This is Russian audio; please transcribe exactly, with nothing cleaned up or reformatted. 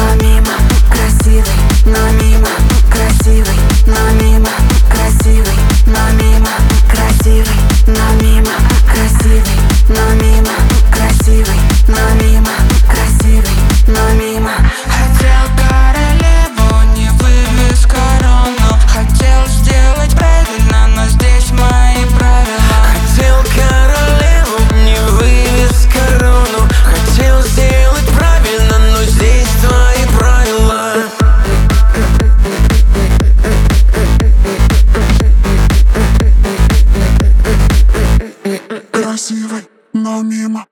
но мимо. Красивый, но мимо. Красивый, но мимо. Красивый, но мимо. Красивый, но мимо. Красивый, но мимо. Красивый, но мимо. Красивый, но мимо. Хотел королеву, не вывез корону. Хотел сделать правильно, но здесь мои правила. Хотел королеву, не вывез корону. Хотел сделать правильно, но здесь твои правила. Красивый, но мимо.